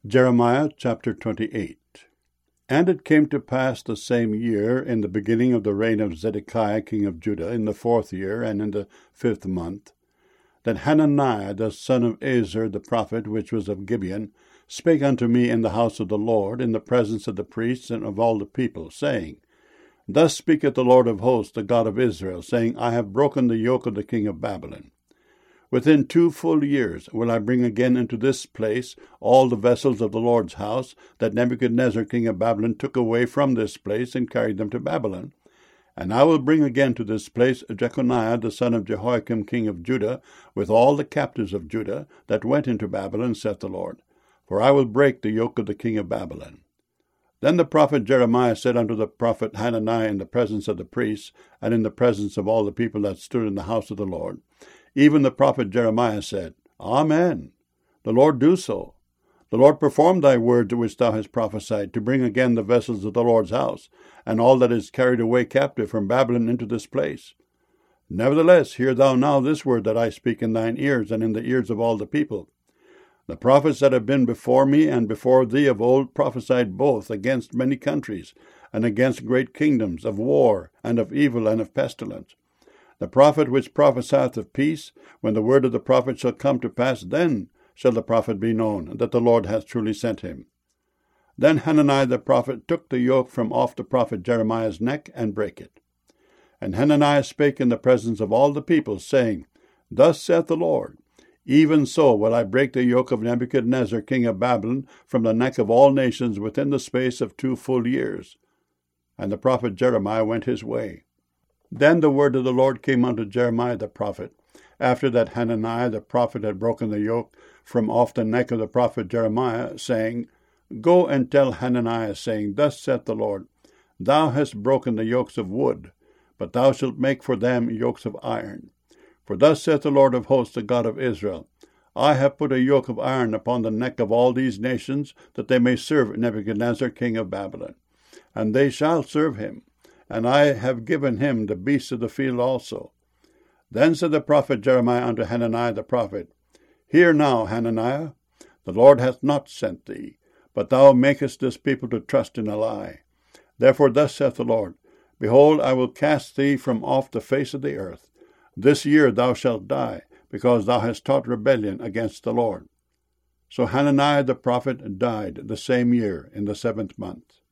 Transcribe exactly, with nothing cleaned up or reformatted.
Jeremiah chapter twenty-eight. And it came to pass the same year, in the beginning of the reign of Zedekiah king of Judah, in the fourth year, and in the fifth month, that Hananiah the son of Azer the prophet, which was of Gibeon, spake unto me in the house of the Lord, in the presence of the priests and of all the people, saying, Thus speaketh the Lord of hosts, the God of Israel, saying, I have broken the yoke of the king of Babylon. Within two full years will I bring again into this place all the vessels of the Lord's house that Nebuchadnezzar king of Babylon took away from this place and carried them to Babylon. And I will bring again to this place Jeconiah the son of Jehoiakim king of Judah, with all the captives of Judah that went into Babylon, saith the Lord. For I will break the yoke of the king of Babylon. Then the prophet Jeremiah said unto the prophet Hananiah in the presence of the priests, and in the presence of all the people that stood in the house of the Lord, even the prophet Jeremiah said, Amen. The Lord do so. The Lord perform thy words which thou hast prophesied, to bring again the vessels of the Lord's house, and all that is carried away captive from Babylon into this place. Nevertheless, hear thou now this word that I speak in thine ears, and in the ears of all the people. The prophets that have been before me and before thee of old prophesied both against many countries, and against great kingdoms, of war, and of evil, and of pestilence. The prophet which prophesieth of peace, when the word of the prophet shall come to pass, then shall the prophet be known, that the Lord hath truly sent him. Then Hananiah the prophet took the yoke from off the prophet Jeremiah's neck, and brake it. And Hananiah spake in the presence of all the people, saying, Thus saith the Lord, Even so will I break the yoke of Nebuchadnezzar king of Babylon from the neck of all nations within the space of two full years. And the prophet Jeremiah went his way. Then the word of the Lord came unto Jeremiah the prophet, after that Hananiah the prophet had broken the yoke from off the neck of the prophet Jeremiah, saying, Go and tell Hananiah, saying, Thus saith the Lord, Thou hast broken the yokes of wood, but thou shalt make for them yokes of iron. For thus saith the Lord of hosts, the God of Israel, I have put a yoke of iron upon the neck of all these nations, that they may serve Nebuchadnezzar king of Babylon. And they shall serve him. And I have given him the beasts of the field also. Then said the prophet Jeremiah unto Hananiah the prophet, Hear now, Hananiah, the Lord hath not sent thee, but thou makest this people to trust in a lie. Therefore thus saith the Lord, Behold, I will cast thee from off the face of the earth. This year thou shalt die, because thou hast taught rebellion against the Lord. So Hananiah the prophet died the same year in the seventh month.